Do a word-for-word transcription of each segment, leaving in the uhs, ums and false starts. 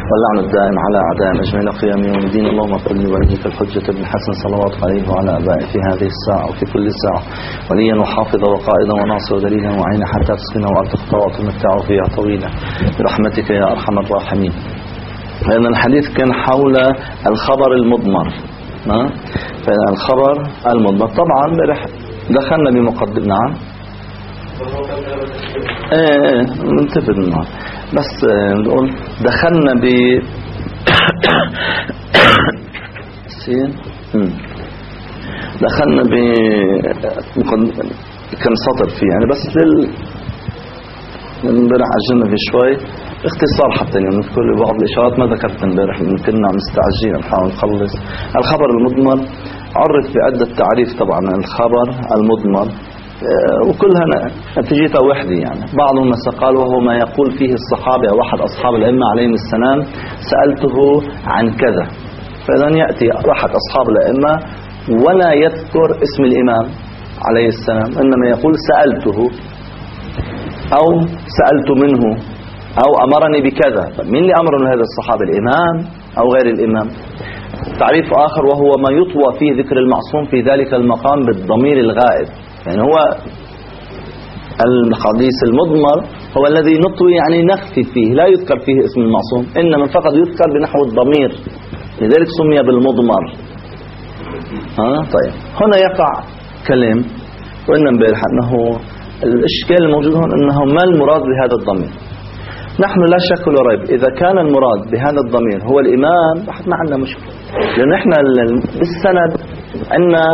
واللعن الدائم على أعدائهم أجمعين قيام يوم الدين. اللهم اغفر لي وليك الحجة ابن الحسن صلوات عليه وعلى آبائه في هذه الساعة وفي كل ساعة وليا وحافظا وقائدا وناصرا ودليلا وعينا حتى تسكنه وأرض خطوات وتمتعه فيها طويلة برحمتك يا أرحم الراحمين. لأن الحديث كان حول الخبر المضمر. الخبر المضمر طبعا دخلنا بمقدمة. نعم ايه منتبه معه بس نقول دخلنا ب دخلنا ب كم سطر فيه يعني بس لل امبارح عجلنا فيه شوي اختصار حتى يعني نذكر بعض الاشارات ما ذكرت امبارح كنا مستعجلين نحاول نخلص. الخبر المضمر عرف بعدة تعريف طبعا الخبر المضمر وكلها نتيجتها وحدة يعني. بعضهم قال وهو ما يقول فيه الصحابة أو أحد أصحاب الأئمة عليهم السلام سألته عن كذا، فإذا يأتي أحد أصحاب الأئمة ولا يذكر اسم الإمام عليه السلام إنما يقول سألته أو سألت منه أو أمرني بكذا. مين اللي أمرنا هذا الصحابة، الإمام أو غير الإمام؟ تعريف آخر وهو ما يطوى فيه ذكر المعصوم في ذلك المقام بالضمير الغائب. يعني هو الحديث المضمر هو الذي نطوي يعني نخفي فيه لا يذكر فيه اسم المعصوم إنما فقط يذكر بنحو الضمير لذلك سمي بالمضمر. ها طيب هنا يقع كلام وإن امبارح أنه الإشكال الموجود هون أنه ما المراد بهذا الضمير. نحن لا شك ولا ريب إذا كان المراد بهذا الضمير هو الإمام ما عندنا مشكلة، لأن احنا بالسند عندنا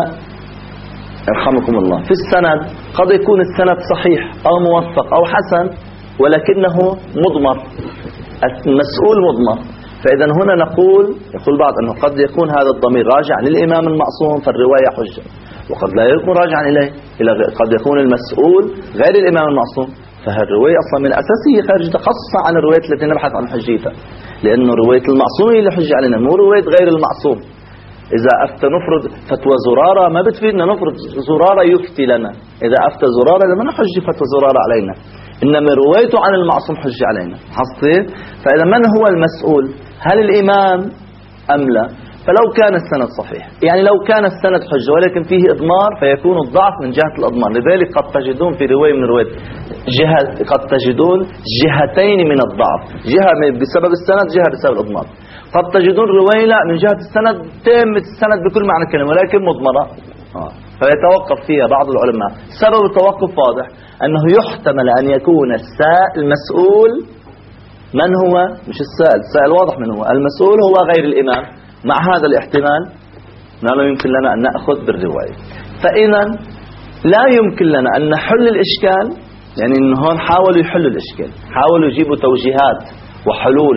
يرحمكم الله في السند قد يكون السند صحيح أو موثق أو حسن ولكنه مضمر، المسؤول مضمر. فإذا هنا نقول يقول بعض أنه قد يكون هذا الضمير راجع للإمام المعصوم فالرواية حجة، وقد لا يكون راجعا إليه إلى قد يكون المسؤول غير الإمام المعصوم فهالرواية أصلا من أساسه خارجة خاصة عن الروايات التي نبحث عن حجيتها، لأنه رواية المعصوم هي اللي حجة علينا مو رواية غير المعصوم. إذا أفتى نفرض فتوى زرارة ما بتفيدنا نفرض زرارة يفتي لنا، إذا أفتى زرارة لما نحج فتوى زرارة علينا، إنما روايته عن المعصوم حج علينا. حصيت؟ فإذا من هو المسؤول؟ هل الإمام أم لا؟ فلو كان السند صحيح يعني لو كان السند حجة ولكن فيه إضمار فيكون الضعف من جهة الإضمار. لذلك قد تجدون في رواية من روايات جهة قد تجدون جهتين من الضعف، جهة بسبب السند جهة بسبب الإضمار. قد تجدون رواية لا من جهة السند تامة السند بكل معنى الكلمة ولكن مضمرة آه. فيتوقف فيها بعض العلماء. سبب التوقف واضح أنه يحتمل أن يكون السائل المسؤول من هو مش السائل، السائل واضح من هو المسؤول هو غير الإمام. مع هذا الاحتمال لا يمكن لنا أن نأخذ بالرواية. فإذا لا يمكن لنا أن نحل الإشكال، يعني إن هون حاولوا يحلوا الإشكال، حاولوا يجيبوا توجيهات وحلول،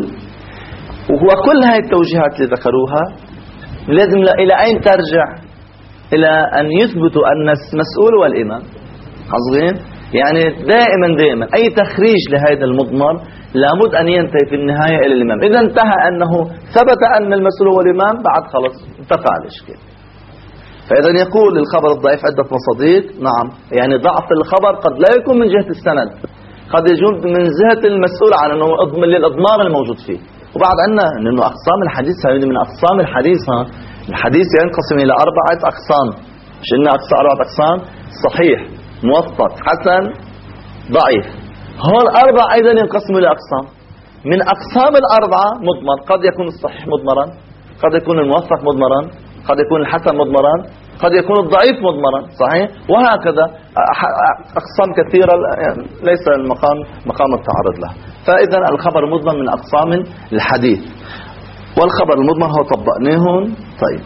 وكل هاي التوجيهات اللي ذكروها لازم إلى أين ترجع؟ إلى أن يثبتوا أن المسؤول هو الإمام. حظين يعني دائما دائما أي تخريج لهذا المضمر لابد أن ينتهي في النهاية إلى الإمام. إذا انتهى أنه ثبت أن المسؤول هو الإمام بعد خلص انتفع الإشكال. فإذا يقول الخبر الضعيف عدة مصادر. نعم يعني ضعف الخبر قد لا يكون من جهة السند، قد يكون من جهة المسؤول عن أنه للإضمار الموجود فيه. وبعد أن أنه أقسام الحديث هذه من أقسام الحديث ها الحديث ينقسم إلى أربعة أقسام، مش إن أقسام أربعة أقسام صحيح موثق حسن ضعيف. هون أربعة أيضا ينقسم إلى أقسام، من أقسام الأربعة مضمر، قد يكون الصحيح مضمرا، قد يكون الموثق مضمرا، قد يكون الحسن مضمرا، قد يكون الضعيف مضمرا صحيح، وهكذا أقسام كثيرة ليس المقام مقام التعرض لها. فإذا الخبر المضمر من أقسام الحديث، والخبر المضمر هو طبقناه. طيب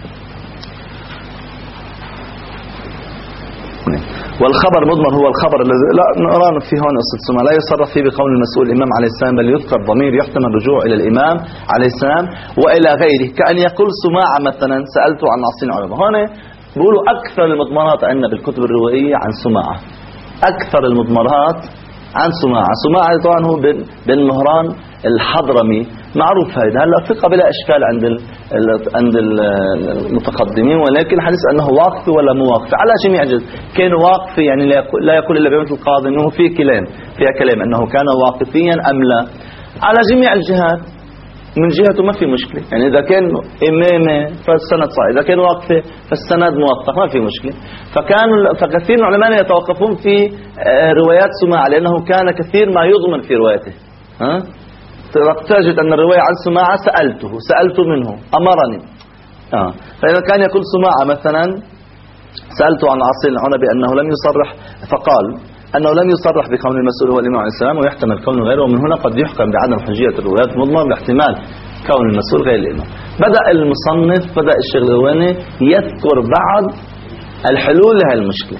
والخبر المضمر هو الخبر الذي لا نرى فيه هون استثناء لا يصرح فيه بقول المسؤول الإمام عليه السلام بل يذكر ضمير يحتمل الرجوع إلى الإمام عليه السلام وإلى غيره، كأن يقول سماعة مثلا سألته عن عصين علماء. هون بيقولوا أكثر المضمرات عندنا بالكتب الروائية عن سماعة، أكثر المضمرات عن سماعة. سماعة طبعا هو بن مهران الحضرمي معروف هذا، هلا ثقة بلا إشكال عند عند المتقدمين، ولكن الحديث أنه واقف ولا مو واقف على جميع الجزء. كان واقف يعني لا يقول إلا بمثل القاضي أنه في كلام فيها كلام أنه كان واقفيا أم لا على جميع الجهات. من جهته ما في مشكلة. يعني إذا كان إمامة فالسند صحيح، إذا كان واقفة فالسند موثق، ما في مشكلة. فكانوا فكثير من العلماء يتوقفون في روايات سماعة لأنه كان كثير ما يضمن في روايته. ها تجد أن الرواية عن سماعة سألته سألت منه أمرني. آه. فإذا كان يقول سماعة مثلا سألته عن عاصي العنبي أنه لم يصرح، فقال أنه لم يصرح بكون المسؤول هو الإمام عليه السلام ويحتمل كونه غيره، ومن هنا قد يحكم بعدم حجية الروايات المضمرة باحتمال كون المسؤول غير الإمام. بدأ المصنف بدأ الشيخ الغواني يذكر بعض الحلول لهذه المشكلة،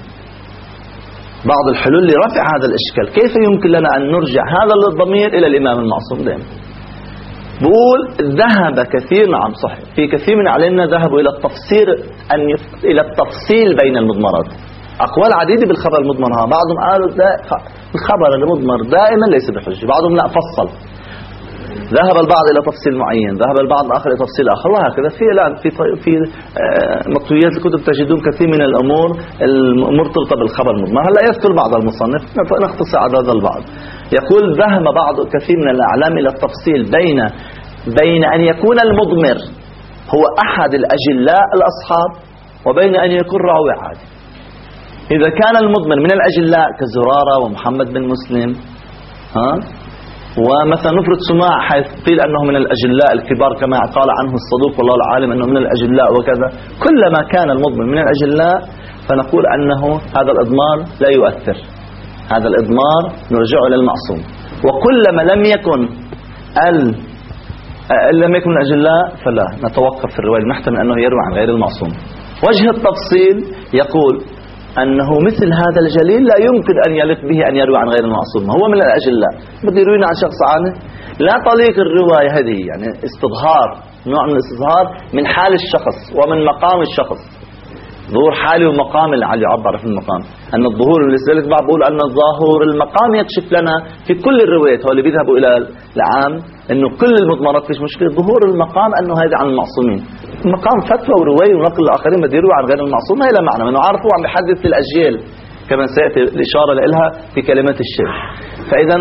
بعض الحلول لرفع هذا الإشكال. كيف يمكن لنا أن نرجع هذا الضمير إلى الإمام المعصوم دائما؟ بقول ذهب كثير، نعم صحيح، في كثير من علمنا ذهبوا إلى التفسير أن يف... إلى التفصيل بين المضمرات. أقوال عديدة بالخبر المضمر، بعضهم قالوا الخبر المضمر دائما ليس بحجة، بعضهم لا فصل، ذهب البعض إلى تفصيل معين، ذهب البعض الآخر إلى تفصيل آخر، وهكذا. في الآن في في مكتوبات الكتب تجدون كثير من الأمور المرتبطة بالخبر المضمر. هلا يذكر بعض المصنف نختصر على هذا البعض، يقول ذهب بعض كثير من الأعلام إلى التفصيل بين بين أن يكون المضمر هو أحد الأجلاء الأصحاب وبين أن يكون راوي عادي. إذا كان المضمر من الأجلاء كزرارة ومحمد بن مسلم، ها ومثلا نفرض سماع حيث قيل أنه من الأجلاء الكبار كما قال عنه الصدوق والله العالم أنه من الأجلاء وكذا، كلما كان المضمر من الأجلاء فنقول أنه هذا الإضمار لا يؤثر، هذا الإضمار نرجعه إلى المعصوم. وكلما لم يكن ال لم يكن من الأجلاء فلا نتوقف في الرواية، نحتمل أنه يروي عن غير المعصوم. وجه التفصيل يقول أنه مثل هذا الجليل لا يمكن أن يليق به أن يروي عن غير المعصوم، هو من الأجلاء، بده يروينا عن شخص عنه لا طليق الرواية هذه، يعني استظهار، نوع من الاستظهار من حال الشخص ومن مقام الشخص، ظهور حالي ومقام اللي يعبر في المقام. أن الظهور بالنسبة لك بعض بقول أن ظهور المقام يكشف لنا في كل الروايات، هو اللي بيذهبوا إلى العام أنه كل المضمرات فيش مشكلة، ظهور المقام أنه هذا عن المعصومين، مقام فتوى ورواية ونقل الآخرين بده يروي عن غير المعصوم، هي لا معنى منه، عارفوا عم بيحدث الأجيال كما سيأتي الإشارة لها في كلمات الشيخ. فإذا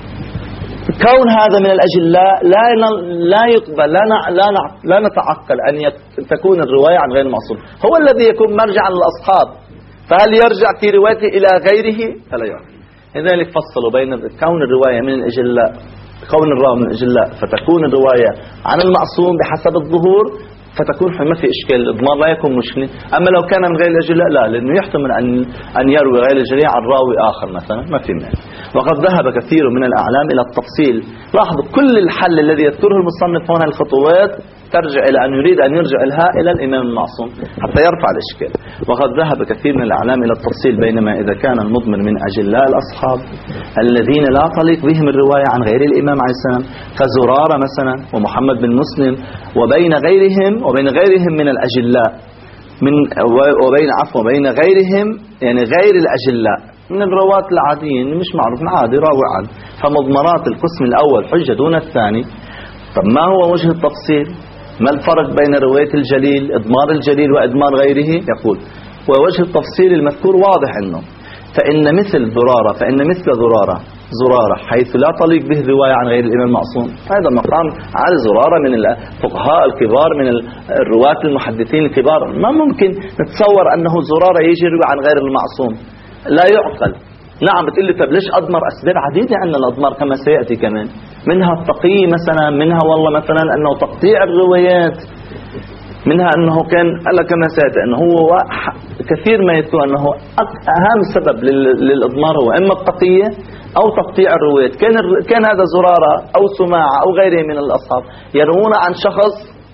كون هذا من الأجلاء لا لا يقبل، لا لا لا نتعقل أن تكون الرواية عن غير المعصوم، هو الذي يكون مرجعا للأصحاب، فهل يرجع في روايته إلى غيره؟ فلا يرجع. لذلك فصلوا بين كون الرواية من الأجلاء، كون الراوي من الأجلاء فتكون الرواية عن المعصوم بحسب الظهور، فتكون ما في إشكال، الإضمار لا يكون مشكلة. أما لو كان من غير الأجلاء لا، لأنه يحتمل أن أن يروي غير الأجلاء عن راوي آخر مثلا، ما في مانع. وقد ذهب كثير من الأعلام إلى التفصيل. لاحظوا كل الحل الذي يذكره المصنف هنا الخطوات ترجع إلى أن يريد أن يرجع لها إلى الإمام المعصوم حتى يرفع الإشكال. وقد ذهب كثير من الأعلام إلى التفصيل بينما إذا كان المضمر من أجلاء الأصحاب الذين لا تليق بهم الرواية عن غير الإمام عليه السلام كزرارة مثلا ومحمد بن مسلم، وبين غيرهم وبين غيرهم من الأجلاء من وبين عفوا بين غيرهم يعني غير الأجلاء من الرواة العاديين مش معروف عادي راوي عن، فمضمرات القسم الأول حجة دون الثاني. طب ما هو وجه التفصيل؟ ما الفرق بين رواية الجليل إضمار الجليل وإضمار غيره؟ يقول ووجه التفصيل المذكور واضح أنه فإن مثل ذرارة فإن مثل ذرارة زرارة حيث لا تليق به الرواية عن غير الإمام المعصوم، هذا مقام على زرارة من الفقهاء الكبار من الرواة المحدثين الكبار، ما ممكن نتصور أنه زرارة يجي يروي عن غير المعصوم، لا يعقل. نعم بتقول لي طب ليش أضمر؟ أسباب عديدة عندنا الأضمار كما سيأتي كمان، منها التقي مثلا، منها والله مثلا أنه تقطيع الروايات، منها أنه كان قال كما سيأتي أنه هو كثير ما يكون أنه أهم سبب للإضمار هو إما التقية أو تقطيع الروايات. كان كان هذا زرارة أو سماعة أو غيره من الأصحاب يروون عن شخص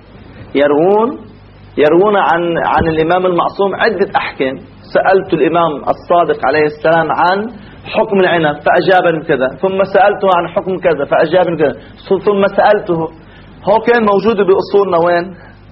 يروون يروون عن عن الإمام المعصوم عدة أحكام. سألت الإمام الصادق عليه السلام عن حكم العنب فأجابني كذا، ثم سألته عن حكم كذا فأجابني كذا، ثم سألته هو كان موجود بأصولنا وين؟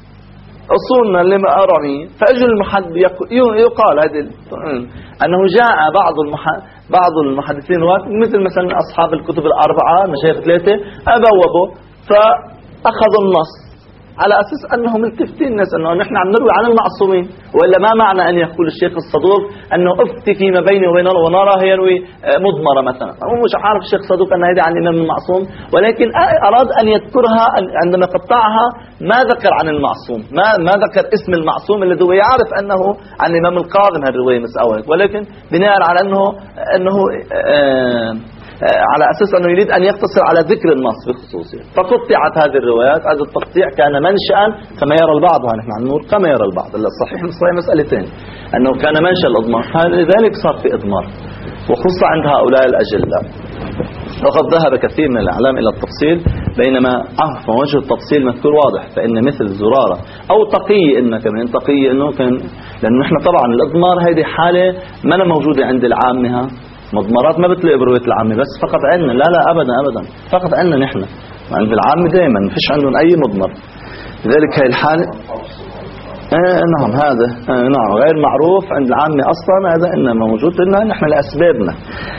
أصولنا اللي ما أرمي. فأجل المحد يقال هذه أنه جاء بعض المح بعض المحدثين مثل مثلا أصحاب الكتب الأربعة مشايخ ثلاثة أبوبوا فأخذوا النص على أساس أنهم ملتفتين الناس أنه نحن عم نروي عن المعصومين، وإلا ما معنى أن يقول الشيخ الصدوق أنه أفتي فيما بيني وبين الله ونرى يروي مضمرة مثلا. هو مش عارف الشيخ الصدوق أن هذه عن الإمام المعصوم، ولكن أراد أن يذكرها عندما قطعها ما ذكر عن المعصوم، ما ما ذكر اسم المعصوم الذي هو يعرف أنه عن الإمام القاظم هالرواية مسأوة، ولكن بناء على أنه أنه آه على أساس أنه يريد أن يقتصر على ذكر النص بخصوصه فقطعت هذه الروايات. هذا التقطيع كان منشأ كما يرى البعض، ونحن عن نور كما يرى البعض، الصحيح الصحيح مسألتين، أنه كان منشأ الإضمار، لذلك صار في إضمار وخصوصا عند هؤلاء الأجلاء. وقد ذهب كثير من الأعلام إلى التفصيل، بينما عفوا وجه التفصيل مذكور واضح، فإن مثل زرارة أو تقي إن كمان تقي إنه كان، لأنه نحن طبعا الإضمار هذه حالة ما أنا موجودة عند العامة، مضمرات ما بتلاقي برواية العامة، بس فقط عندنا، لا لا أبدا أبدا فقط عندنا نحن، عند العامة دائما ما فيش عندهم أي مضمر. لذلك هاي الحالة آه نعم هذا آه نعم غير معروف عند العامة أصلا، هذا إنما موجود لنا نحن لأسبابنا.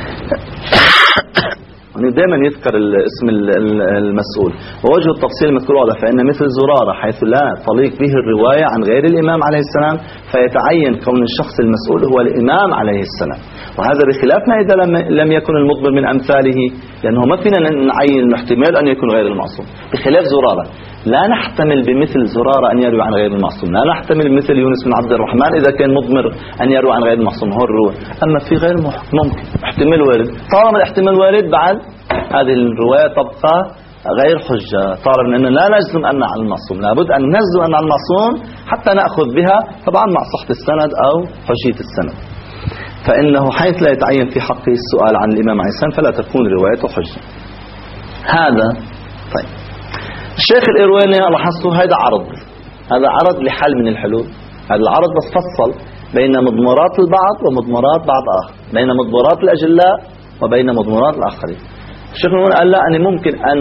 دائما يذكر الاسم المسؤول. ووجه التفصيل المذكور واضح، فإن مثل زرارة حيث لا تليق به الرواية عن غير الإمام عليه السلام فيتعين كون الشخص المسؤول هو الإمام عليه السلام، وهذا بخلاف ما إذا لم يكن المضمر من أمثاله، لأنه ما فينا نعين الاحتمال أن يكون غير المعصوم، بخلاف زرارة لا نحتمل بمثل زرارة أن يروي عن غير المعصوم، لا نحتمل بمثل يونس بن عبد الرحمن إذا كان مضمر أن يروي عن غير المعصوم هو الروح. أما في غير ممكن احتمال وارد، طالما الاحتمال وارد بعد هذه الرواية تبقى غير حجة، طالما أننا لا نجزم أن عن المعصوم، لابد أن نجزم أن عن المعصوم حتى نأخذ بها طبعا مع صحة السند أو حجية السند. فإنه حيث لا يتعين في حقه السؤال عن الإمام عليه السلام فلا تكون روايته حجة. هذا طيب. الشيخ الإرواني لاحظتوا هذا عرض، هذا عرض لحل من الحلول. هذا العرض بس فصل بين مضمرات البعض ومضمرات بعض آخر، بين مضمرات الأجلاء وبين مضمرات الآخرين. الشيخ الإرواني قال لا أنا ممكن أن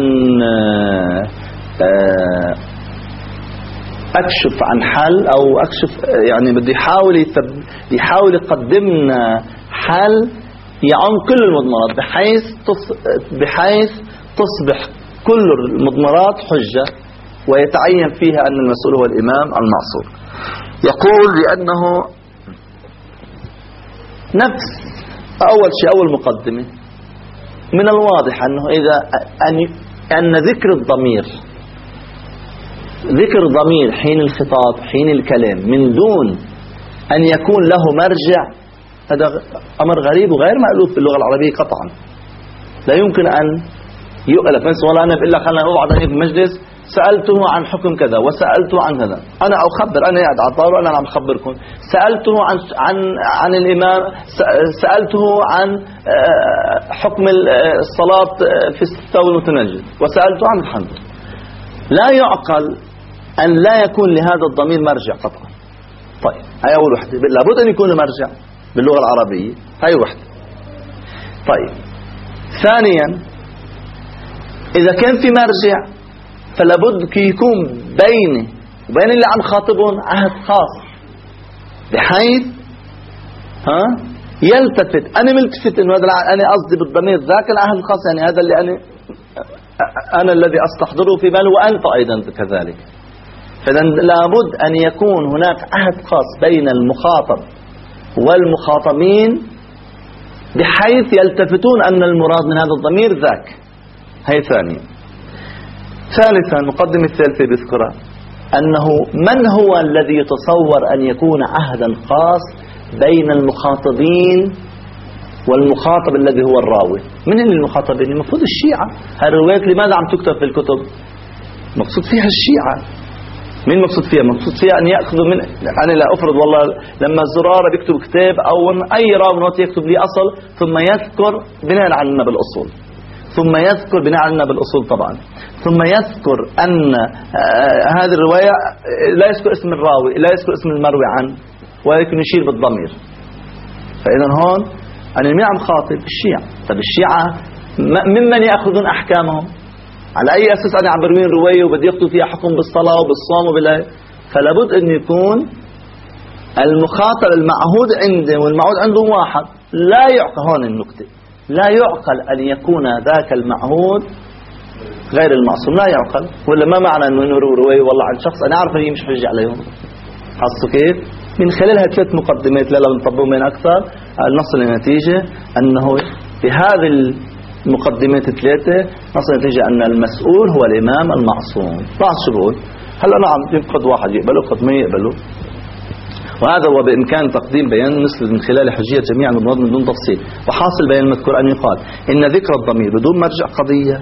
أكشف عن حل أو أكشف، يعني بدي يحاول يحاول يقدمنا حل يعم كل المضمرات بحيث بحيث تصبح كل المضمرات حجة ويتعين فيها أن المسؤول هو الإمام المعصوم. يقول لأنه نفس أول شيء أول مقدمة من الواضح أنه إذا أن أن ذكر الضمير ذكر ضمير حين الخطاب حين الكلام من دون أن يكون له مرجع، هذا أمر غريب وغير مألوف في اللغة العربية قطعا. لا يمكن أن يؤلف. مثلا والله أنا بقول لك أنا أقعد في مجلس سألته عن حكم كذا وسألته عن كذا، أنا أخبر أنا قاعد على الطاولة وأنا عم أخبركم، سألته عن عن عن الإمام، سألته عن حكم الصلاة في الثوب المتنجد، وسألته عن الحمد. لا يعقل أن لا يكون لهذا الضمير مرجع قطعا. طيب هاي أول وحدة، لابد أن يكون مرجع باللغة العربية، هاي وحدة. طيب ثانيا إذا كان في مرجع فلابد كي يكون بيني وبين اللي عم خاطبهم عهد خاص، بحيث ها يلتفت أنا ملتفت إنه هذا أنا قصدي بالضمير ذاك العهد الخاص، يعني هذا اللي أنا أنا الذي أستحضره في بالي وأنت أيضا كذلك. فإذا لابد أن يكون هناك عهد خاص بين المخاطب والمخاطبين بحيث يلتفتون أن المراد من هذا الضمير ذاك. هي ثانية. ثالثا مقدمة الثالثة بذكرها أنه من هو الذي يتصور أن يكون عهدا خاص بين المخاطبين والمخاطب الذي هو الراوي؟ من اللي المخاطبين؟ المفروض الشيعة. هالروايات لماذا عم تكتب في الكتب؟ مقصود فيها الشيعة. مين مقصود فيها؟ مقصود فيها أن يأخذوا من، أنا لا أفرض والله لما الزرارة بيكتب كتاب أو أي راوي يكتب لي أصل ثم يذكر بناء على بالأصول، ثم يذكر بناء على بالأصول طبعا، ثم يذكر أن هذه الرواية لا يذكر اسم الراوي، لا يذكر اسم المروي عنه، ولكن يشير بالضمير. فإذا هون أنا مين عم خاطب؟ الشيعة. طب الشيعة ممن يأخذون أحكامهم؟ على أي أساس أنا عم بروين رواية وبدي يأخذوا فيها حكم بالصلاة وبالصوم وبالله؟ فلابد أن يكون المخاطب المعهود عنده والمعهود عنده واحد. لا يعقل، هون النكتة، لا يعقل أن يكون ذاك المعهود غير المعصوم لا يعقل. ولا ما معنى أنه ينوروا رواية والله عن شخص أنا أعرف أنه مش حجة عليهم. حصوا كيف؟ من خلالها ثلاث مقدمات لا لو نطبقوا من أكثر نصل لنتيجة أنه في هذه المقدمات الثلاثة نصل لنتيجة أن المسؤول هو الإمام المعصوم. بعض شو بقول؟ هلا نعم يفقد واحد يقبله قد ما يقبله، وهذا هو بإمكان تقديم بيان مثل من خلال حجية جميع المناظر من دون تفصيل. وحاصل بيان المذكور أن يقال إن ذكر الضمير بدون مرجع قضية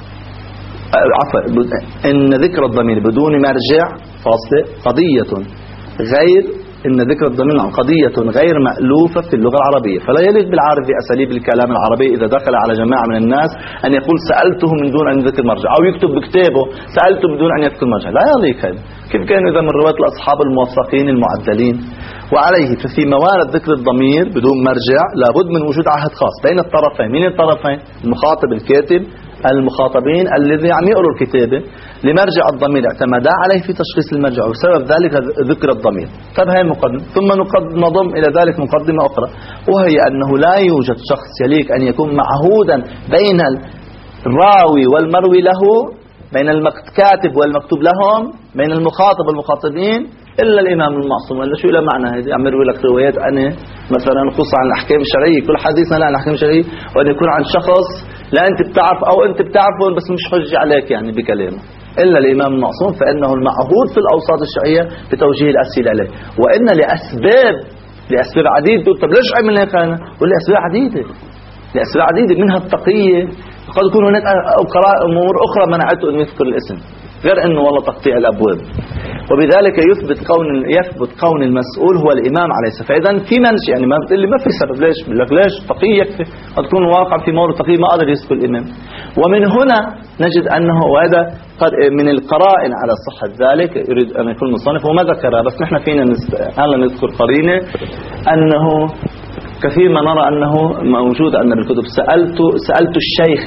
عفوا إن ذكر الضمير بدون مرجع فاصلة قضية غير إن ذكر الضمير قضية غير مألوفة في اللغة العربية، فلا يليق بالعارف في أساليب الكلام العربي إذا دخل على جماعة من الناس أن يقول سألته من دون أن يذكر مرجع، أو يكتب بكتابه سألته بدون أن يذكر مرجع. لا يليق هذا. كيف كانوا إذا من رواية الأصحاب الموثقين المعدلين؟ وعليه ففي موارد ذكر الضمير بدون مرجع لابد من وجود عهد خاص بين الطرفين. مين الطرفين؟ المخاطب الكاتب، المخاطبين الذي عم يقروا الكتابة لمرجع الضمير اعتمدا عليه في تشخيص المرجع، وبسبب ذلك ذكر الضمير. طب هاي المقدمة، ثم نضم إلى ذلك مقدمة أخرى، وهي أنه لا يوجد شخص يليق أن يكون معهودا بين الراوي والمروي له، بين الكاتب والمكتوب لهم، بين المخاطب والمخاطبين إلا الإمام المعصوم. إلا شو إلى معنى هذه؟ عم يروي لك روايات أنا مثلا خصوصا عن الأحكام الشرعية، كل حديثنا لا عن الأحكام الشرعية، وأن يكون عن شخص لا أنت بتعرف أو أنت بتعرفه بس مش حجة عليك يعني بكلامه، إلا الإمام المعصوم فإنه المعهود في الأوساط الشرعية بتوجيه الأسئلة عليه. وإن لأسباب لأسباب عديدة. طب ليش عمل هيك أنا؟ ولا أسباب عديدة، لأسباب عديدة منها التقية، قد يكون هناك أمور أخرى منعته أن يذكر الاسم غير أنه والله تقطيع الأبواب. وبذلك يثبت كون يثبت كون المسؤول هو الإمام عليه السلام. فإذا في منش يعني ما بتقول لي ما في سبب ليش؟ بقول لك ليش؟ تقي يكفي. قد تكون واقع في مورد تقي ما قادر يذكر الإمام. ومن هنا نجد أنه وهذا من القرائن على صحة ذلك يريد أن يكون مصنف وما ذكرها، بس نحن فينا هلا نذكر قرينة أنه كثير ما نرى أنه موجود أن بالكتب سألت سألت الشيخ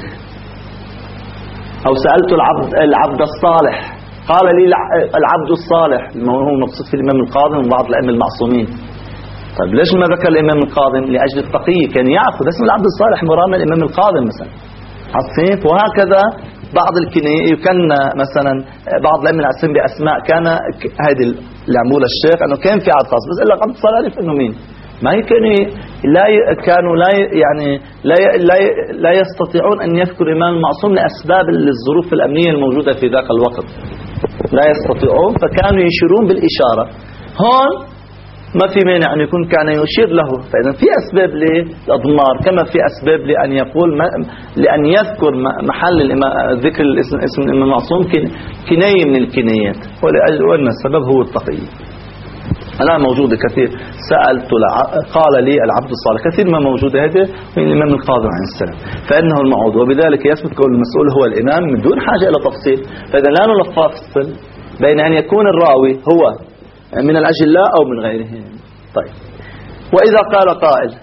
أو سألت العبد العبد الصالح قال لي العبد الصالح، ما هو مقصود في الإمام القاضي وبعض الأئمة المعصومين. طيب ليش ما ذكر الإمام القاضي؟ لأجل التقية، كان يأخذ اسم العبد الصالح مرامى الإمام القاضي مثلا. عصيف. وهكذا بعض الكنية كان مثلا بعض الأئمة العسلين بأسماء كان هذه اللي عمولها الشيخ أنه كان في عبد خاص، بس إلا عبد الصالح عرف إنه مين. ما كانوا لا كانوا لا يعني لا لا لا يستطيعون أن يذكر الإمام المعصوم لأسباب الظروف الأمنية الموجودة في ذاك الوقت، لا يستطيعون، فكانوا يشيرون بالإشارة. هون ما في مانع أن يكون كان يشير له، فإذا في أسباب للإضمار كما في أسباب لأن يقول لأن يذكر محل ذكر الاسم اسم الإمام المعصوم كناية من الكنايات، وأن السبب هو التقية. أنا موجودة كثير سألت قال لي العبد الصالح، كثير ما موجودة هذه من الإمام القاضي عليه السلام، فإنه المعود. وبذلك يثبت كون المسؤول هو الإمام من دون حاجة إلى تفصيل. فإذا لا نفصل بين أن يكون الراوي هو من الأجلاء أو من غيرهم. طيب وإذا قال قائل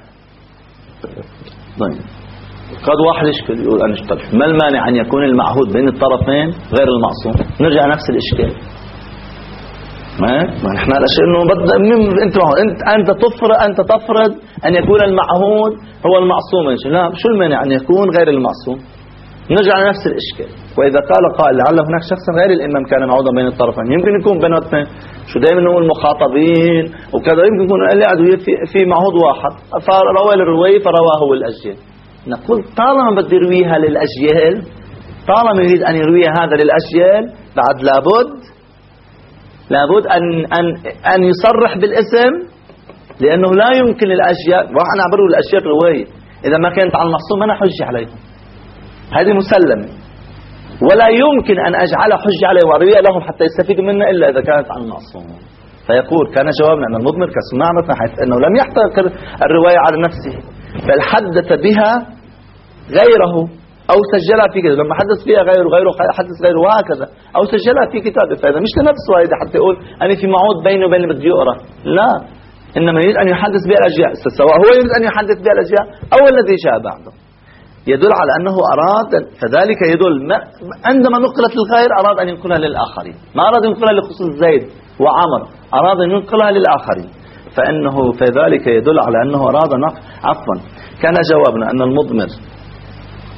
طيب قد واحد يشكل يقول أنا اشتغل ما المانع أن يكون المعهود بين الطرفين غير المعصوم؟ نرجع نفس الإشكال. ما ما نحن الاشياء انه بدنا انت انت انت تفرض انت تفرض ان يكون المعهود هو المعصوم. لا، شو المانع ان يكون غير المعصوم؟ نرجع لنفس الاشكال. واذا قال قائل لعل هناك شخصا غير الامام كان معهودا بين الطرفين، يمكن يكون بيناتنا شو دائما نقول مخاطبين وكذا، يمكن يكون اللي في في معهود واحد فروى الروايه فرواه هو الاجيال. نقول طالما بده يرويها للاجيال، طالما يريد ان يروي هذا للاجيال بعد لابد لابد أن أن أن يصرح بالاسم، لأنه لا يمكن للأشياء راح نعبره الأشياء رواية إذا ما كانت عن المعصوم أنا حجة عليهم، هذه مسلمة، ولا يمكن أن أجعل حجة عليه وأروي لهم حتى يستفيدوا منه إلا إذا كانت عن المعصوم. فيقول كان جوابنا أن المضمر كسماع مثلا حيث أنه لم يحتكر الرواية على نفسه بل حدث بها غيره أو سجلها في كتاب، لما حدث فيها غيره غيره حدث غيره وهكذا، أو سجلها في كتابه. فإذا مش لنفسه هيدا حتى يقول أنا في معود بيني وبين اللي بدي يقرأ، لا، إنما يريد أن يحدث بها الأجياء، سواء هو يريد أن يحدث بها الأجياء أو الذي جاء بعده، يدل على أنه أراد. فذلك يدل عندما نقلت للغير أراد أن ينقلها للآخرين، ما أراد أن ينقلها لخصوص زيد وعمر، أراد أن ينقلها للآخرين، فإنه فذلك يدل على أنه أراد نقل. عفوا كان جوابنا أن المضمر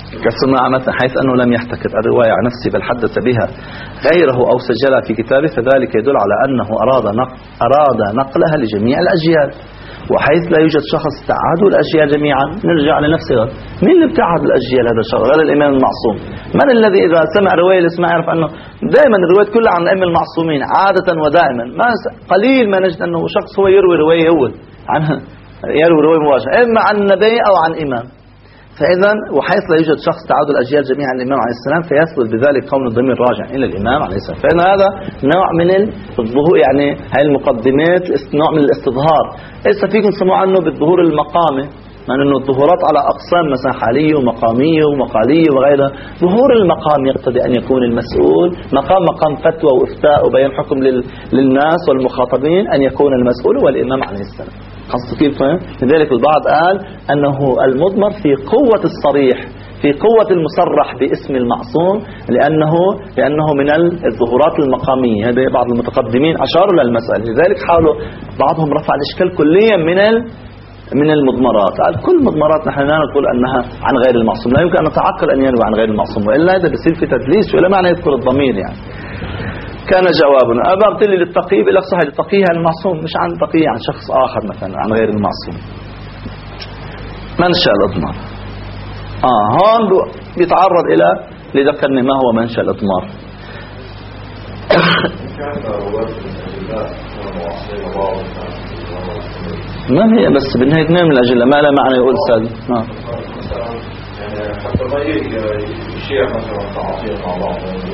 كالسماع مثلا، حيث أنه لم يحتكر الرواية عن نفسه بل حدث بها غيره أو سجلها في كتابه، فذلك يدل على أنه أراد نقل أراد نقلها لجميع الأجيال. وحيث لا يوجد شخص تعهد الأجيال جميعا، نرجع لنفسه، مين اللي بتعهد الأجيال هذا الشخص؟ هذا الإمام المعصوم. من الذي إذا سمع رواية يسمع يعرف أنه دائما الروايات كلها عن الأئمة المعصومين عادة ودائما، ما قليل ما نجد أنه شخص هو يروي رواية هو عن يروي رواية مباشرة إما عن نبي أو عن إمام. فإذا وحيث لا يوجد شخص تعود الأجيال جميعا الإمام عليه السلام، فيثبت بذلك كون الضمير راجع إلى الإمام عليه السلام. فإن هذا نوع من الظهور، يعني هاي المقدمات نوع من الاستظهار. ليس فيكم سمعوا عنه بالظهور المقامي، يعني أنه الظهورات على أقسام مثلا حالية ومقامية ومقالية وغيرها. ظهور المقام يقتضي أن يكون المسؤول مقام مقام فتوى وإفتاء وبيان حكم للناس والمخاطبين، أن يكون المسؤول هو الإمام عليه السلام. حصل كيف؟ لذلك البعض قال أنه المضمر في قوة الصريح، في قوة المصرح باسم المعصوم، لأنه لأنه من الظهورات المقامية. هذا بعض المتقدمين أشاروا للمسألة، لذلك حاولوا بعضهم رفع الإشكال كليا من من المضمرات. قال كل المضمرات نحن لا نقول أنها عن غير المعصوم، لا يمكن أن نتعقل أن ينوي عن غير المعصوم، وإلا هذا بيصير في تدليس ولا معنى يذكر الضمير يعني. كان جوابنا أبا قلت لي للتقي، بقول لك صحيح التقي عن المعصوم، مش عن تقي عن شخص آخر مثلا عن غير المعصوم. منشأ الإضمار آه هون بيتعرض إلى لذكرني ما هو منشأ الإضمار. ما هي بس بالنهاية اثنين من الأجلة، ما لا معنى يقول ساد آه. يعني حتى ما يشيع مثلا تعاطيه مع بعض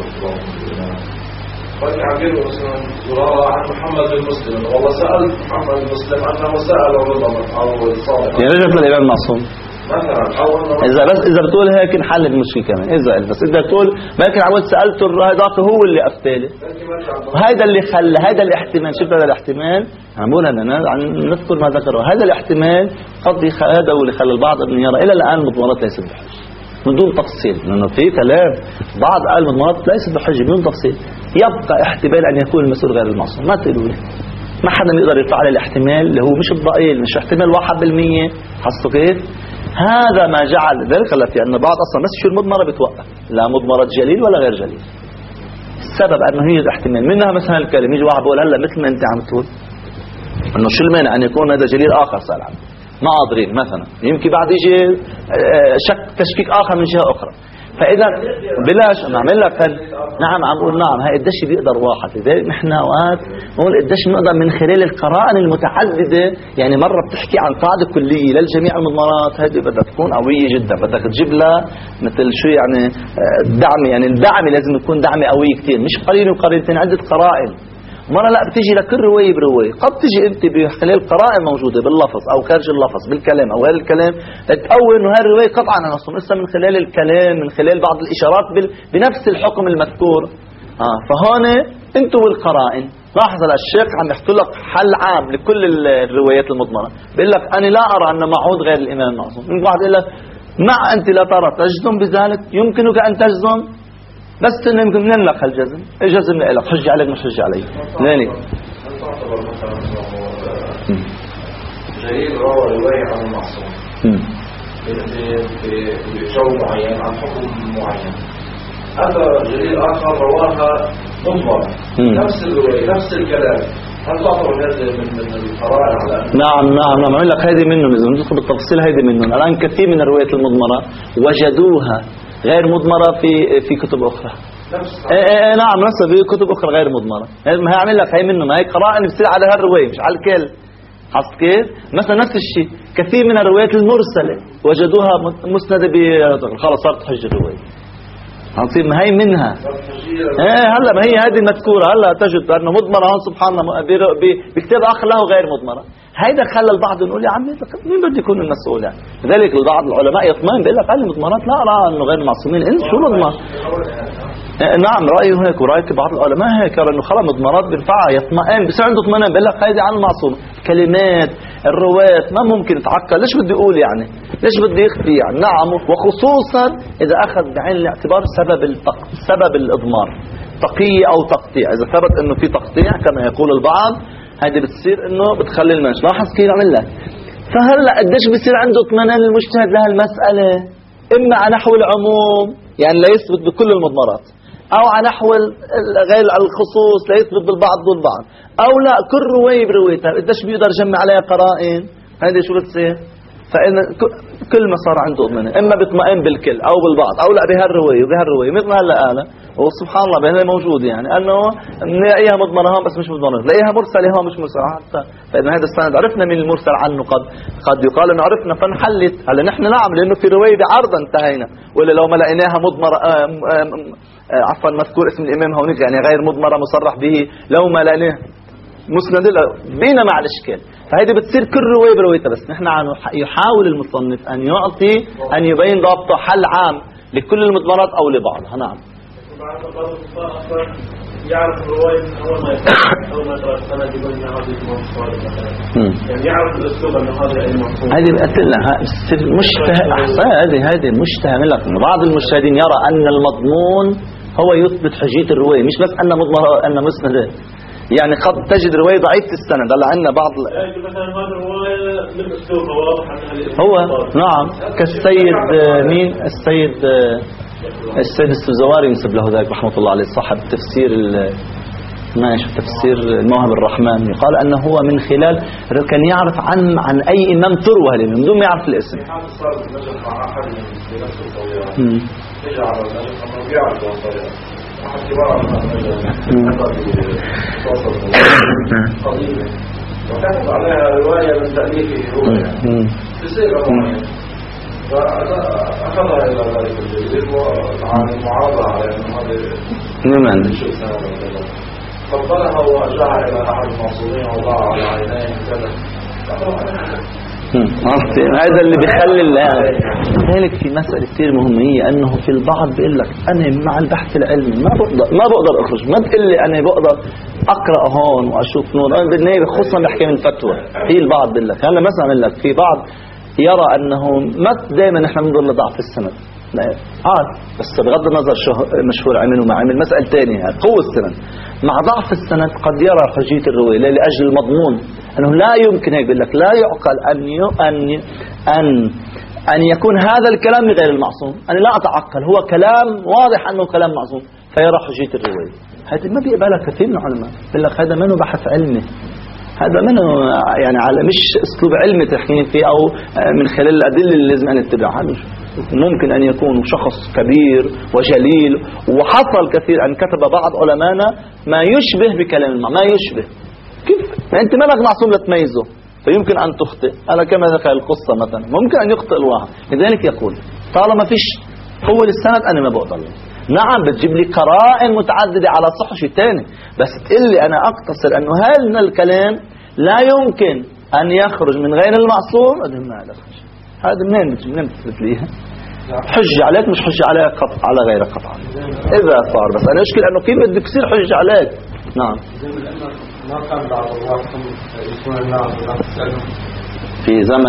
فاني عبير مثلا زرارة عن محمد بن مسلم، والله سألت محمد بن مسلم أنه سأل الرضا أو الصادق، يعني رجعت للإمام المعصوم مثلا. إذا بس إذا بتقول هيك نحل المشكلة كمان. إذا بس إذا بتقول ما يمكن عمود سألته الرضا هو اللي أفتالي، وهذا اللي خلى هذا الاحتمال. شفت هذا الاحتمال عم بقول أنا عن نذكر ما ذكره. هذا الاحتمال قد هذا واللي خلى البعض أن يرى إلى الآن مضمرات ليست بحجة من دون تفصيل، لأنه في كلام بعض قال مضمرات ليست بحجة بدون تفصيل. يبقى احتمال أن يكون المسؤول غير المعصوم. ما تقولوا لي ما حدا يقدر يرفع على الاحتمال اللي هو مش الضئيل، مش احتمال واحد بالمية. حسوا كيف؟ هذا ما جعل ذلك خلى في أن بعض أصلا بس شو المضمرة بتوقف، لا مضمرة جليل ولا غير جليل. السبب أنه هي الاحتمال منها مثلا الكلمة يجي واحد بقول هلا مثل ما أنت عم تقول أنه شو المانع أن يكون هذا جليل آخر سأل عنه ما قادرين مثلا، يمكن بعد يجي شك تشكيك آخر من جهة أخرى. فإذا بلاش نعمل لك هل... نعم عم بقول نعم هاي قديش بيقدر واحد. لذلك نحن أوقات نقول قديش بنقدر من خلال القرائن المتعددة، يعني مرة بتحكي عن قاعدة كلية للجميع المضمرات، هذه بدها تكون قوية جدا، بدك تجيب لها مثل شو يعني الدعم، يعني الدعم لازم يكون دعم قوي كتير، مش قليل وقليلتين، عدة قرائن. مرة لا بتيجي لكل رواية برواية، قد تيجي انت بخلال قرائن موجودة باللفظ او خارج اللفظ بالكلام او غير الكلام تقوي انه هاي الرواية قطعا عن اصلا لسه من خلال الكلام من خلال بعض الاشارات بنفس الحكم المذكور. اه فهون انتوا والقرائن. لاحظ الشيخ عم يحط لك حل عام لكل الروايات المضمرة، بيقول لك انا لا ارى ان معود غير الامام المعصوم. من بعد يقول لك مع انت لا ترى تجزم بذلك، يمكنك ان تجزم بس انه يمكن نملك الجزم، الجزم لك حج عليك مش حج علي. ذلك هل تعتبر مثلا جليل روى رواية عن المعصوم بجو معين عن حكم معين، أتى جليل آخر رواها مضمرة نفس الرواية نفس الكلام، هل تعتبر هذا من من القرائن على نعم نعم نعم أقول لك هذه منهم، إذا ندخل بالتفصيل هذه منهم. الآن كثير من الروايات المضمرة وجدوها غير مضمرة في في كتب أخرى. ايه ايه نعم نفسها في كتب أخرى غير مضمرة. ما هي عامل لك هي منهم، هي قرائن بتصير على هالرواية مش على الكل. حصل كيف؟ مثلا نفس الشيء كثير من الروايات المرسلة وجدوها مسندة ب خلاص صارت حجة الرواية. هنصير ما هي منها. ايه هلا ما هي هذه المذكورة هلا تجد أنه مضمرة هون سبحان الله بكتاب آخر له غير مضمرة. هيدا خلى البعض يقول يا عمي مين بده يكون المسؤول يعني. لذلك البعض العلماء يطمئن بيقول لك هذه المضمرات لا أرى أنه غير معصومين. انت شو مضمر؟ نعم رأيه هيك ورأيك بعض العلماء هيك انه خلى مضمرات بينفعها يطمئن بس عنده اطمئنان بيقول لك هيدي عن المعصوم. كلمات الروايات ما ممكن تعقل، ليش بده يقول يعني؟ ليش بده يخفي يعني؟ نعم وخصوصا إذا أخذ بعين الاعتبار سبب التق... سبب الإضمار تقية أو تقطيع. إذا ثبت إنه في تقطيع كما يقول البعض هذه بتصير إنه بتخلي المنش. لاحظ كيف عمل لك. فهلا قديش بصير عنده اطمئنان المجتهد لهالمسألة؟ إما على نحو العموم يعني لا يثبت بكل المضمرات، أو على نحو غير الخصوص لا يثبت بالبعض والبعض، أو لا كل رواية برويتها قديش بيقدر يجمع عليها قرائن. هذه شو بتصير؟ فإن كل ما صار عنده ضمنه إما بيطمئن بالكل أو بالبعض، أو لا بهالرواية وبهالرواية مثل هلا قال. وسبحان الله بهذا موجود يعني أنه نلاقيها مضمنة هون بس مش مضمنة، نلاقيها مرسلة هون مش مرسلة حتى. فإذا هذا السند عرفنا من المرسل عنه، قد قد يقال إنه عرفنا فنحلت. هلا نحن نعم لأنه في رواية بعرضا انتهينا، ولا لو ما لقيناها مضمرة عفوا مذكور اسم الإمام هونيك يعني غير مضمرة مصرح به، لو ما لقيناها مسند بينا مع الإشكال. فهذه بتصير كل رواية بروايتها. بس نحن يحاول المصنف أن يعطي أن يبين ضابطه حل عام لكل المضمرات أو لبعضها. نعم. يعرف الرواية من أول ما يقرأ أول ما يقرأ السند يقول إن هذه المصطلح مثلا، يعني يعرف الأسلوب أن هذا المقصود. هذه قلنا مشتهى أحسن. هذه هذه مشتهى من لك. بعض المجتهدين يرى أن المضمون هو يثبت حجية الرواية، مش بس أن مضمر أن مسند. يعني قد تجد رواية ضعيفة السند. هلا عندنا بعض مثلا هذه الرواية من أسلوبها واضح أنها هو نعم كالسيد مين السيد السيد السوزواري ينسب له ذلك رحمة الله عليه، صاحب تفسير ما ايش تفسير الموهب الرحمن، يقال أنه هو من خلال كان يعرف عن عن أي إمام تروى هذه من دون ما يعرف الاسم. وكتب عليها رواية من تأليفه هو يعني بصيغة معينة، فأخذها إلى ذلك الجديد والمعارضة على أن هذا الشيء سنة فضلها وأرجعها إلى أحد المعصومين وضعها على عينيه كذا. هذا اللي بيخلي ذلك في مسألة كثير مهمة، هي أنه في البعض بيقول لك أنا مع البحث العلمي ما بقدر ما بقدر أخرج، ما تقول لي أنا بقدر أقرأ هون وأشوف نور. أنا بالنهاية خصوصا بحكي من فتوى. في البعض بيقول لك هلا مثلا بيقول لك في بعض يرى أنه ما دائما نحن بنضل لضعف السند عاد، بس بغض النظر شو مشهور عمل وما عمل مسألة ثانية قوة السند. مع ضعف السند قد يرى حجية الرواية لأجل المضمون، أنه لا يمكن هيك بيقول لك لا يعقل أن أن أن أن يكون هذا الكلام لغير المعصوم. أنا لا أتعقل، هو كلام واضح أنه كلام معصوم فيرى حجية الرواية. هذا ما بيقبلها كثير من العلماء، بيقول لك هذا منه بحث علمي، هذا منه يعني على مش أسلوب علمي تحكيم فيه أو من خلال الأدلة اللي لازم أن نتبعها. ممكن أن يكون شخص كبير وجليل وحصل كثير أن كتب بعض علمانا ما يشبه بكلام المعنى، ما يشبه كيف أنت ما لك معصوم لتميزه، فيمكن أن تخطئ. أنا كما ذكر القصة مثلا ممكن أن يخطئ الواحد، لذلك يقول طالما فيش قوة للسند أنا ما بقدر. نعم بتجيب لي قرائن متعددة على صح شيء ثاني، بس تقول لي أنا أقتصر أنه هذا الكلام لا يمكن أن يخرج من غير المعصوم، هذا ما له هذا منين منين بتثبت لي؟ حج عليك مش حج عليك قطع على غيرك قطعا إذا صار. بس أنا أشكل أنه كيف بدك يصير حج عليك. نعم ما كان بعض الوقت يكون الناس في زمن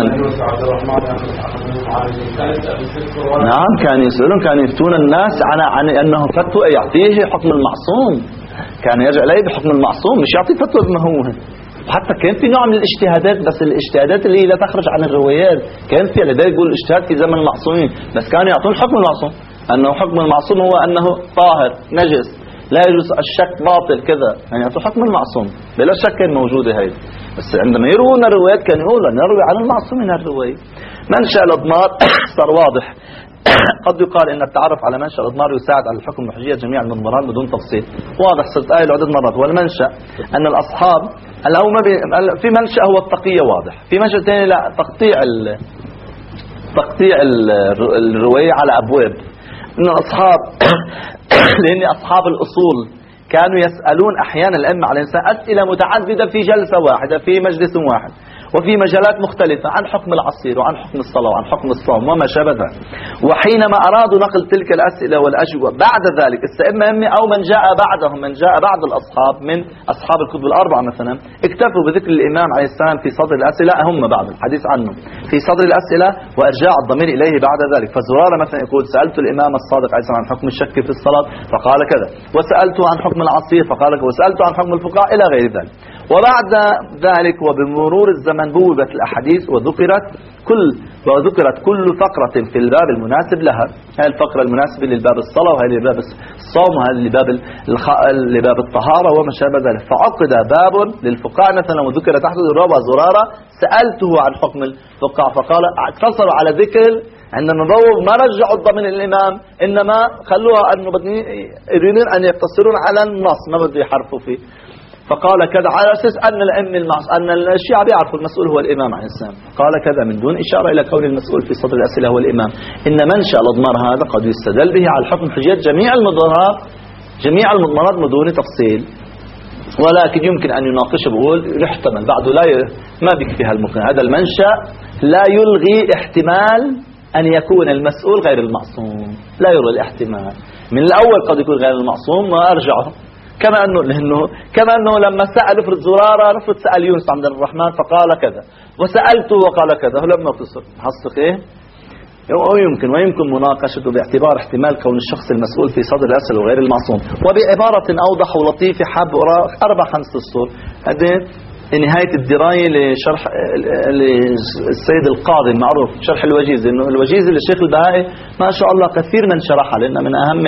نعم كان يسألون كان يفتون الناس عن عن أنه فتوى يعطيه حكم المعصوم، كان يرجع إليه بحكم المعصوم مش يعطي فتوى بما هو. وحتى كان في نوع من الاجتهادات، بس الاجتهادات اللي لا تخرج عن الروايات كان في، لذلك يقول الاجتهاد في زمن المعصومين، بس كانوا يعطون حكم المعصوم أنه حكم المعصوم هو أنه طاهر نجس لا يجوز الشك باطل كذا، يعني يعطوا حكم المعصوم بلا شك كان موجودة هاي. بس عندما يروون الروايات كانوا يقولوا نروي عن المعصوم من الرواية. منشأ الإضمار صار واضح. قد يقال ان التعرف على منشأ الإضمار يساعد على الحكم بحجية جميع المضمرات بدون تفصيل. واضح صرت قايل عدة مرات. والمنشأ ان الأصحاب لو ما بي... في منشأ هو التقية واضح، في منشأ ثاني لا تقطيع ال... تقطيع الرواية على أبواب. ان الأصحاب لأن أصحاب الأصول كانوا يسألون أحيانا الأئمة على الإنسان أسئلة متعددة في جلسة واحدة في مجلس واحد وفي مجالات مختلفة عن حكم العصير وعن حكم الصلاة وعن حكم الصوم وما شابه ذلك. وحينما أرادوا نقل تلك الأسئلة والأجوبة بعد ذلك الأئمة أو من جاء بعدهم من جاء بعد الأصحاب من أصحاب الكتب الأربعة مثلا اكتفوا بذكر الإمام عليه السلام في صدر الأسئلة، هم بعد الحديث عنه في صدر الأسئلة وإرجاع الضمير إليه بعد ذلك. فزرارة مثلا يقول سألت الإمام الصادق عليه السلام عن حكم الشك في الصلاة فقال كذا، وسألته عن حكم العصير فقال كذا، وسألته عن حكم الفقهاء إلى غير ذلك. وبعد ذلك وبمرور الزمن بوبت الأحاديث وذكرت كل وذكرت كل فقرة في الباب المناسب لها. هذه الفقرة المناسبة للباب الصلاة، وهذه لباب الصوم، وهذه لباب لباب الطهارة وما شابه ذلك. فعقد باب للفقاع مثلا وذكر تحته روى زرارة سألته عن حكم الفقاع فقال اقتصروا على ذكر عندما بوب ما رجعوا الضمن للإمام، إنما خلوها أنه يريدون أن يقتصرون على النص ما بده يحرفوا فيه. فقال كذا على أساس أن الأئمة المعص... أن الشيعة بيعرفوا المسؤول هو الإمام عليه السلام. قال كذا من دون إشارة إلى كون المسؤول في صدر الأسئلة هو الإمام. إن منشأ الأضمار هذا قد يستدل به على الحكم حجية جميع المضمرات جميع المضمرات من دون تفصيل، ولكن يمكن أن يناقش بقول يحتمل بعده لا ي... ما بيكفي هالممكن. هذا المنشأ لا يلغي احتمال أن يكون المسؤول غير المعصوم، لا يلغي الاحتمال. من الأول قد يكون غير المعصوم وأرجعه كما أنه لأنه كما أنه لما سأل افرض زرارة رفض سأل يونس عبد الرحمن فقال كذا وسألته وقال كذا لما تصل حصل إيه ويمكن ويمكن مناقشته باعتبار احتمال كون الشخص المسؤول في صدر الأسئلة وغير المعصوم. وبعبارة أوضح ولطيفة حاب أربع خمس السطور هذه نهاية الدراية لشرح للسيد القاضي المعروف شرح الوجيز. إنه الوجيز للشيخ البهائي ما شاء الله كثير من شرحها، لأنه من أهم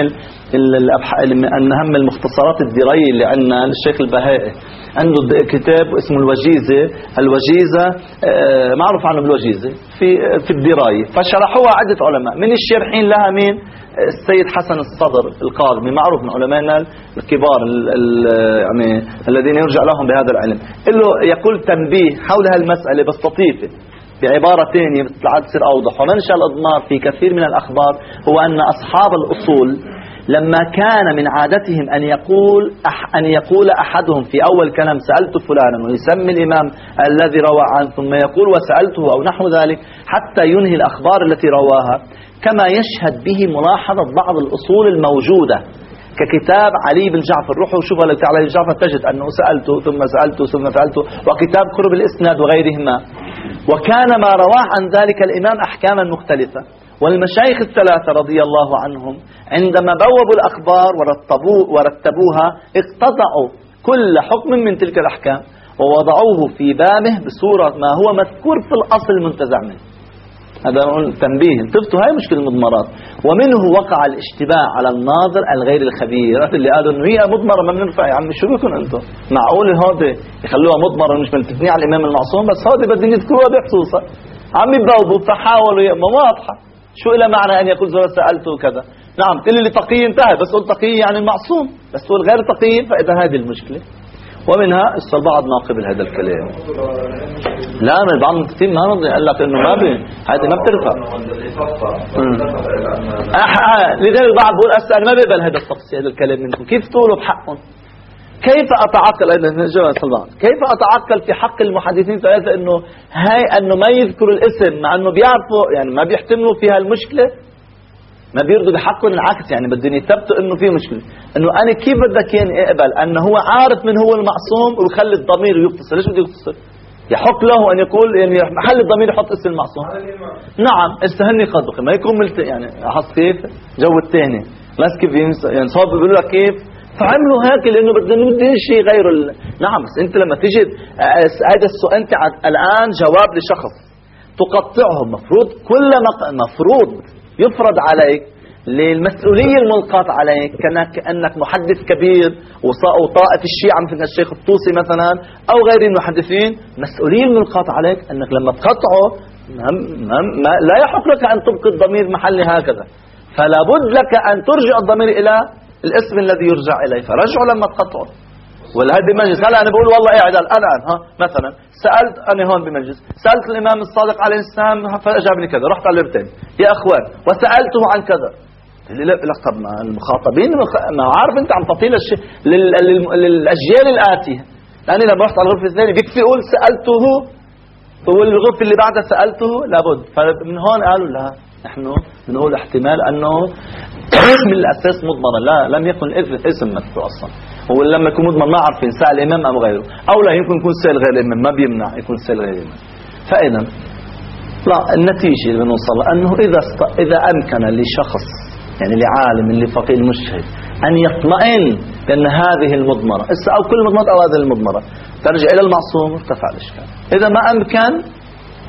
من أهم المختصرات الدراية اللي عندنا للشيخ البهائي. عنده كتاب اسمه الوجيزة الوجيزة معروف عنه بالوجيزة في في الدراية، فشرحوها عدة علماء من الشارحين لها مين السيد حسن الصدر القاضي معروف من علمائنا الكبار يعني الذين يرجع لهم بهذا العلم. له يقول تنبيه حول هالمسألة بس لطيفة بعبارتين تصير أوضح. ومنشأ الأضمار في كثير من الأخبار هو أن أصحاب الأصول لما كان من عادتهم أن يقول أح أن يقول أحدهم في أول كلام سألت فلانا ويسمي الإمام الذي روى عنه ثم يقول وسألته أو نحو ذلك حتى ينهي الأخبار التي رواها، كما يشهد به ملاحظة بعض الأصول الموجودة ككتاب علي بن جعفر. روحوا وشوفوا علي بن جعفر تجد أنه سألته ثم سألته ثم فعلته، وكتاب قرب الإسناد وغيرهما. وكان ما رواه عن ذلك الإمام أحكاما مختلفة. والمشايخ الثلاثة رضي الله عنهم عندما بوبوا الأخبار ورتبوا ورتبوها اقتطعوا كل حكم من تلك الأحكام ووضعوه في بابه بصورة ما هو مذكور في الأصل المنتزع منه. هذا تنبيه انتبهتوا، هاي مشكلة المضمرات. ومنه وقع الاشتباه على الناظر الغير الخبير اللي قالوا انه هي مضمرة ما بنرفع. يا عمي شو بكون انتم معقول هذا يخلوها مضمرة مش ملتفنين على الإمام المعصوم بس هذا بدهم يذكروها بخصوصها. عمي بوبوا فحاولوا يا واضحة شو إلى معنى أن يقول زول سألته كذا. نعم تقول لي تقي انتهى بس قل تقي يعني المعصوم، بس تقول غير تقي فإذا هذه المشكلة. ومنها البعض ناقبل هذا الكلام. لا من بعض كثير ما نضي قال لك انه ما بي هذه ما بترفع. لذلك البعض بقول أنا ما بقبل هذا التفصيل هذا الكلام منكم. كيف تقولوا بحقهم؟ كيف أتعقل كيف أتعقل في حق المحدثين ثلاثة إنه هاي إنه ما يذكروا الاسم مع إنه بيعرفوا يعني ما بيحتملوا فيها المشكلة، ما بيرضوا بحقهم العكس يعني بدهم يثبتوا إنه في مشكلة. إنه أنا كيف بدك يعني أقبل أنه هو عارف من هو المعصوم ويخلي الضمير يقتصر؟ ليش بده يقتصر؟ يحق له أن يقول يعني محل الضمير يحط اسم المعصوم. نعم استهني قدك ما يكون ملت يعني أحس كيف جو الثاني بس كيف يعني صاب بيقولوا لك كيف فعملوا هيك لانه بدهم بدهم شيء غير ال... نعم بس انت لما تجد هذا السؤال انت الان جواب لشخص تقطعه مفروض كل مفروض يفرض عليك للمسؤوليه الملقاة عليك كانك انك محدث كبير وطائف الشيعة مثل الشيخ الطوسي مثلا او غير المحدثين، مسؤوليه الملقاة عليك انك لما تقطعه ما لا يحق لك ان تبقي الضمير محلي هكذا، فلا بد لك ان ترجع الضمير الى الاسم الذي يرجع إليه. فرجعوا لما تقطعوا ولا هذه مجلس هلا أنا بقول والله قاعد الآن ها مثلا سألت أنا هون بمجلس سألت الإمام الصادق عليه السلام فأجابني كذا رحت على البتين يا أخوان وسألته عن كذا اللي لا لك طب ما المخاطبين ما عارف أنت عم تعطينا الشيء للأجيال الآتية. لأني لما رحت على الغرفة الثانية بيكفي يقول سألته والغرفة اللي بعدها سألته لابد. فمن هون قالوا لا نحن بنقول احتمال أنه من الأساس مضمرة لا لم يكن اسم مذكور أصلا. هو لما يكون مضمر ما عارفين سأل الإمام أو غيره أو لا يمكن يكون سأل غير الإمام ما بيمنع يكون سأل غير الإمام. فإذا لا النتيجة اللي بنوصل أنه إذا است... إذا أمكن لشخص يعني لعالم لفقيه المجتهد أن يطمئن بأن هذه المضمرة أو كل مضمرة أو هذه المضمرة ترجع إلى المعصوم ارتفع الإشكال. إذا ما أمكن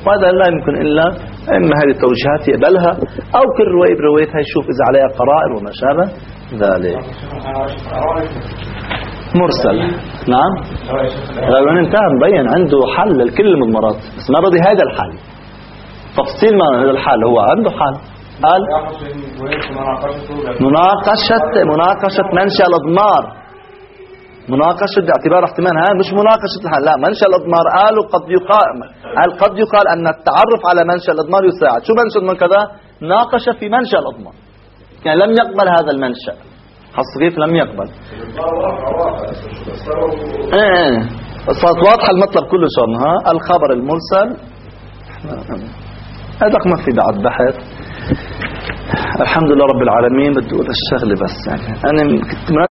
وهذا لا يمكن إلا إما هذه التوجيهات يقبلها أو كل رواية بروايتها يشوف إذا عليها قرائن وما شابه ذلك. مرسل نعم غالبا انتهى مبين عنده حل لكل المضمرات بس ما رضي هذا الحل تفصيل ما هذا الحل هو عنده حل قال مناقشة مناقشة منشأ الأضمار مناقشة باعتبار احتمال ها مش مناقشة الحل لا منشأ الأضمار قالوا قد يقال قال قد يقال أن التعرف على منشأ الأضمار يساعد شو منشأ من كذا ناقش في منشأ الأضمار يعني لم يقبل هذا المنشأ حصريف لم يقبل ايه صارت واضحة المطلب كله شرن ها الخبر المرسل هذا ما في بعد بحث الحمد لله رب العالمين بدي اقول الشغله بس يعني انا كنت